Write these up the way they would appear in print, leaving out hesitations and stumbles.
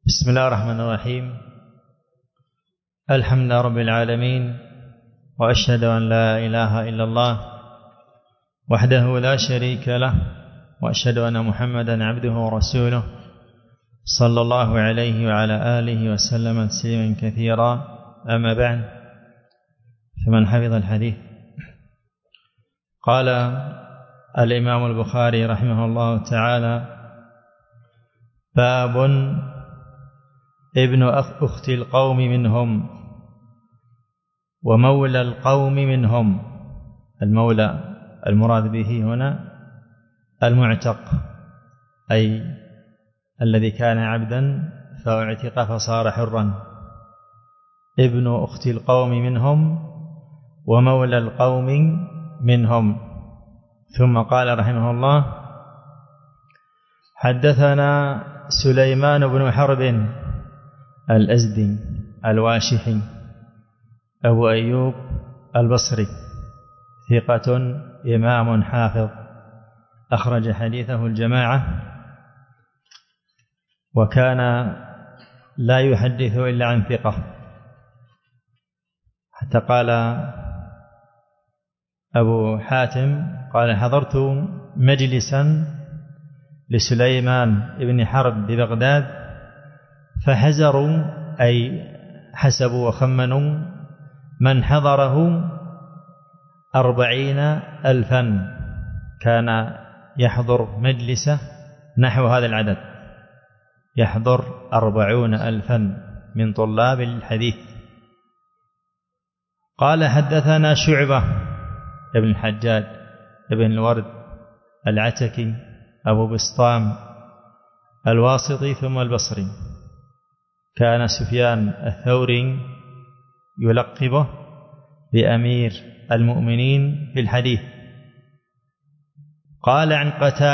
بسم الله الرحمن الرحيم. الحمد لله رب العالمين، وأشهد أن لا إله إلا الله وحده لا شريك له، وأشهد أن محمدا عبده ورسوله صلى الله عليه وعلى آله وسلم تسليما كثيرا. أما بعد، فمن حفظ الحديث. قال الإمام البخاري رحمه الله تعالى: باب ابن أخت القوم منهم ومولى القوم منهم. المولى المراد به هنا المعتق، أي الذي كان عبدا فاعتق فصار حرا. ابن أخت القوم منهم ومولى القوم منهم. ثم قال رحمه الله: حدثنا سليمان بن حرب الأزدي الواشحي أبو أيوب البصري، ثقة إمام حافظ، أخرج حديثه الجماعة، وكان لا يحدث إلا عن ثقة، حتى قال أبو حاتم قال: حضرت مجلسا لسليمان بن حرب ببغداد فحزروا، أي حسبوا وخمنوا، من حضره 40,000. كان يحضر مجلسه نحو هذا العدد، يحضر 40,000 من طلاب الحديث. قال: حدثنا شعبة ابن الحجاج ابن الورد العتكي أبو بسطام الواسطي ثم البصري. كان سفيان الثوري يلقبه بأمير المؤمنين في الحديث. قال عن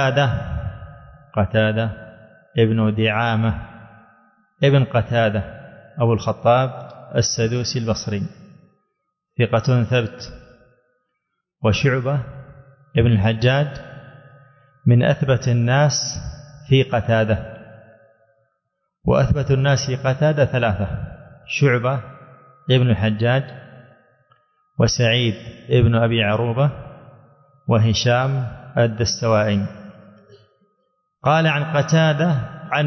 قتادة ابن دعامة ابن قتادة أبو الخطاب السدوسي البصري، ثقة ثبت. وشعبة ابن الحجاج من أثبت الناس في قتادة، وأثبت الناس في قتادة 3: شعبة ابن الحجاج، وسعيد ابن أبي عروبة، وهشام الدستوائي. قال عن قتادة عن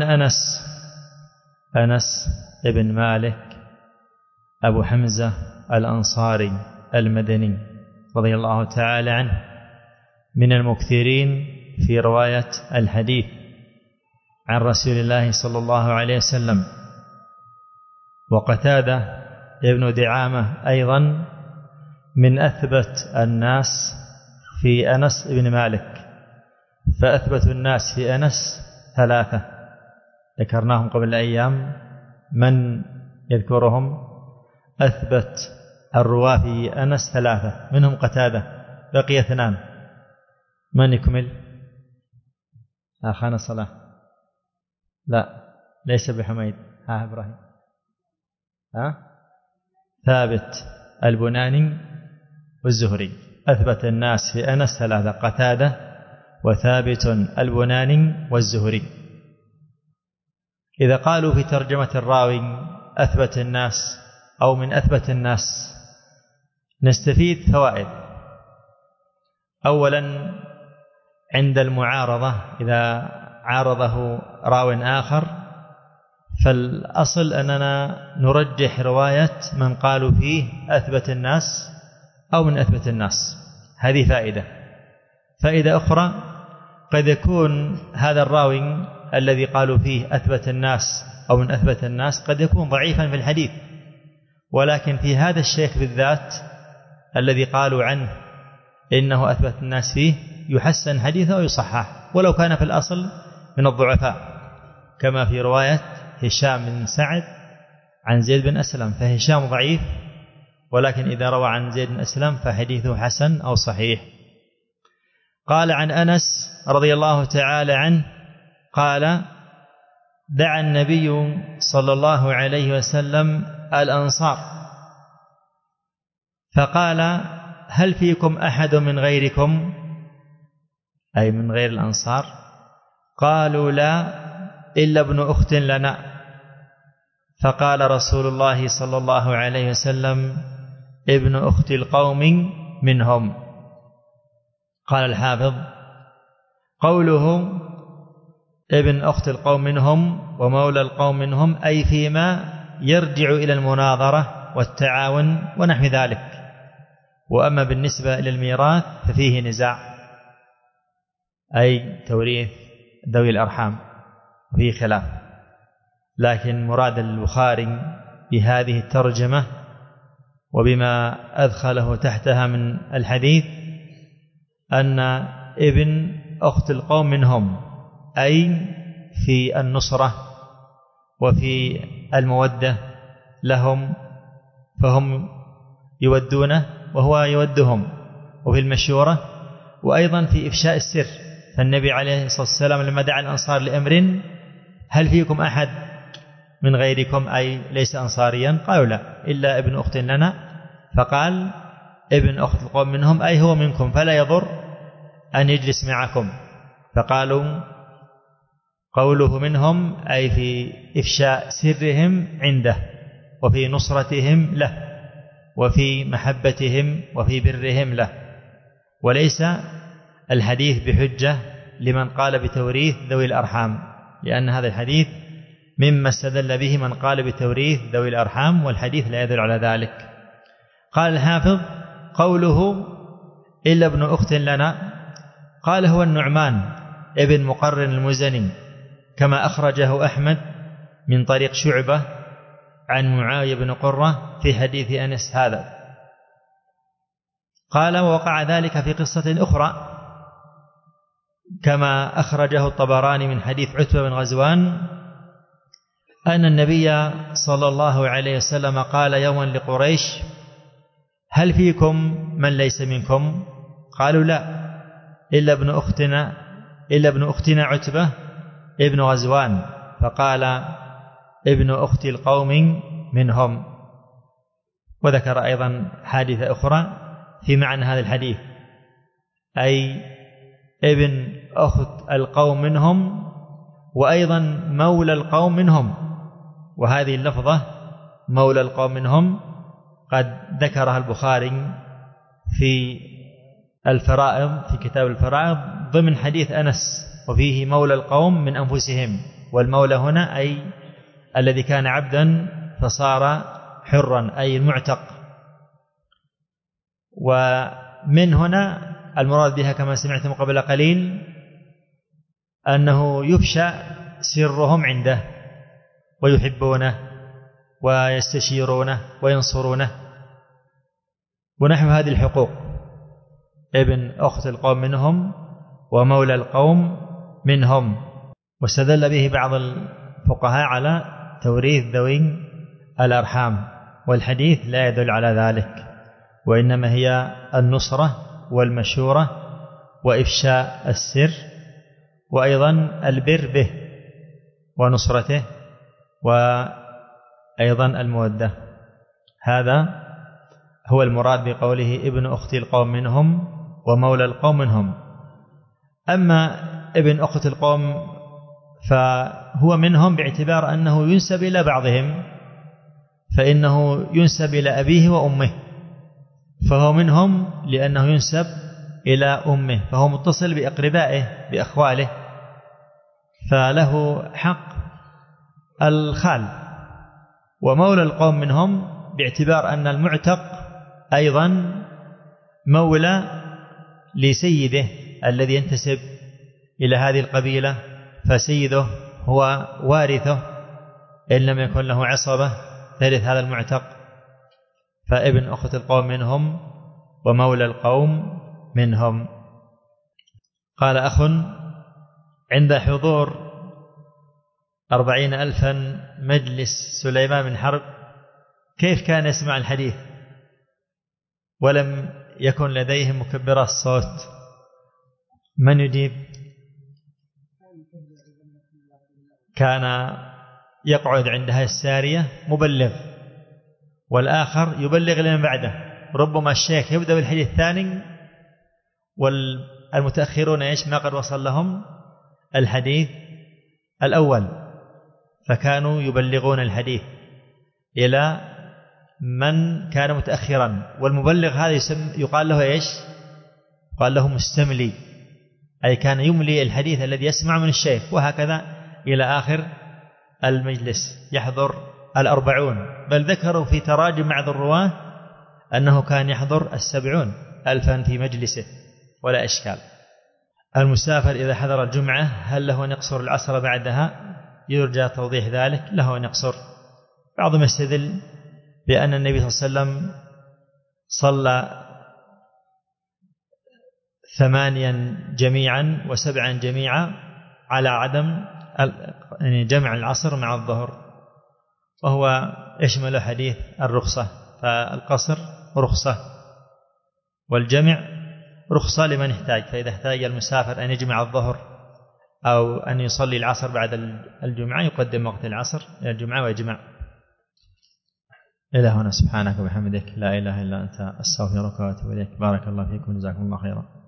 أنس ابن مالك أبو حمزة الأنصاري المدني رضي الله تعالى عنه، من المكثرين في رواية الحديث عن رسول الله صلى الله عليه وسلم. وقتادة ابن دعامة أيضا من أثبت الناس في أنس ابن مالك، فأثبت الناس في أنس 3 ذكرناهم قبل أيام. من يذكرهم؟ أثبت الرواة في أنس 3، منهم قتادة، بقي 2. من يكمل؟ أخانا صلاح؟ لا، ليس بحميد. إبراهيم. ثابت البناني والزهري. أثبت الناس في أنس 3: قتادة وثابت البناني والزهري. إذا قالوا في ترجمة الراوي أثبت الناس أو من أثبت الناس، نستفيد فوائد. أولا، عند المعارضة إذا عارضه راو آخر، فالأصل أننا نرجح رواية من قالوا فيه أثبت الناس أو من أثبت الناس. هذه فائدة أخرى: قد يكون هذا الراوي الذي قالوا فيه أثبت الناس أو من أثبت الناس قد يكون ضعيفا في الحديث، ولكن في هذا الشيخ بالذات الذي قالوا عنه إنه أثبت الناس فيه يحسن حديثه ويصحح، ولو كان في الأصل من الضعفاء، كما في رواية هشام بن سعد عن زيد بن أسلم، فهشام ضعيف، ولكن إذا روى عن زيد بن أسلم فحديثه حسن أو صحيح. قال عن أنس رضي الله تعالى عنه قال: دعا النبي صلى الله عليه وسلم الأنصار فقال: هل فيكم أحد من غيركم، أي من غير الأنصار؟ قالوا: لا، إلا ابن أخت لنا. فقال رسول الله صلى الله عليه وسلم: ابن أخت القوم منهم. قال الحافظ: قوله ابن أخت القوم منهم ومولى القوم منهم أي فيما يرجع إلى المناظرة والتعاون ونحو ذلك. وأما بالنسبة إلى الميراث ففيه نزاع، أي توريث ذوي الأرحام، فيه خلاف. لكن مراد البخاري بهذه الترجمة وبما أدخله تحتها من الحديث أن ابن أخت القوم منهم أي في النصرة وفي المودة لهم، فهم يودونه وهو يودهم، وفي المشورة، وأيضا في إفشاء السر. فالنبي عليه الصلاة والسلام لما دعا الأنصار لأمر: هل فيكم أحد من غيركم أي ليس أنصاريا؟ قالوا: لا، إلا ابن أخت لنا. فقال: ابن أخت القوم منهم أي هو منكم، فلا يضر أن يجلس معكم. فقالوا: قوله منهم أي في إفشاء سرهم عنده، وفي نصرتهم له، وفي محبتهم وفي برهم له. وليس الحديث بحجة لمن قال بتوريث ذوي الأرحام، لأن هذا الحديث مما استدل به من قال بتوريث ذوي الأرحام، والحديث لا يدل على ذلك. قال الحافظ: قوله إلا ابن أخت لنا، قال هو النعمان ابن مقرن المزني، كما أخرجه أحمد من طريق شعبة عن معاوية بن قرة في حديث أنس هذا. قال: ووقع ذلك في قصة أخرى كما أخرجه الطبراني من حديث عتبة بن غزوان أن النبي صلى الله عليه وسلم قال يوما لقريش: هل فيكم من ليس منكم؟ قالوا: لا، إلا ابن أختنا عتبة ابن غزوان. فقال: ابن أخت القوم منهم. وذكر أيضا حادثة أخرى في معنى هذا الحديث، أي ابن أخت القوم منهم، وأيضا مولى القوم منهم. وهذه اللفظة مولى القوم منهم قد ذكرها البخاري في الفرائض، في كتاب الفرائض، ضمن حديث أنس، وفيه مولى القوم من أنفسهم. والمولى هنا أي الذي كان عبدا فصار حرا، أي المعتق. ومن هنا المراد بها كما سمعتم قبل قليل أنه يفشى سرهم عنده، ويحبونه ويستشيرونه وينصرونه ونحو هذه الحقوق. ابن أخت القوم منهم ومولى القوم منهم. واستدل به بعض الفقهاء على توريث ذوي الأرحام، والحديث لا يدل على ذلك، وإنما هي النصرة والمشورة وإفشاء السر، وأيضا البر به ونصرته، وأيضا المودة. هذا هو المراد بقوله ابن أخت القوم منهم ومولى القوم منهم. أما ابن أخت القوم فهو منهم باعتبار أنه ينسب إلى بعضهم، فإنه ينسب إلى أبيه وأمه، فهو منهم لأنه ينسب إلى أمه، فهو متصل بأقربائه بأخواله، فله حق الخال. ومولى القوم منهم باعتبار أن المعتق أيضا مولى لسيده الذي ينتسب إلى هذه القبيلة، فسيده هو وارثه إن لم يكن له عصبة ترث هذا المعتق. فابن أخت القوم منهم ومولى القوم منهم. قال أخ: عند حضور 40,000 مجلس سليمان بن حرب كيف كان يسمع الحديث ولم يكن لديهم مكبرات الصوت؟ من يجيب؟ كان يقعد عندها السارية مبلغ، والآخر يبلغ لمن بعده. ربما الشيخ يبدأ بالحديث الثاني والمتأخرون ما قد وصل لهم الحديث الأول، فكانوا يبلغون الحديث إلى من كان متأخرا، والمبلغ هذا يقال له إيش؟ قال له مستملي، أي كان يملي الحديث الذي يسمع من الشيخ، وهكذا إلى آخر المجلس يحضر 40. بل ذكروا في تراجم بعض الرواة أنه كان يحضر 70,000 في مجلسه ولا إشكال. المسافر إذا حضر الجمعة هل له أن يقصر العصر بعدها؟ يرجى توضيح ذلك، له أن يقصر. بعضهم يستدل بأن النبي صلى الله عليه وسلم صلى 8 جميعا و7 جميعا على عدم جمع العصر مع الظهر، وهو يشمل حديث الرخصة، فالقصر رخصة والجمع رخصة لمن احتاج. فإذا احتاج المسافر أن يجمع الظهر أو أن يصلي العصر بعد الجمعة يقدم وقت العصر إلى الجمعة ويجمع. إلى هنا، سبحانك وبحمدك، لا إله إلا أنت، أستغفرك وأتوب إليك. بارك الله فيكم، جزاكم الله خيرا.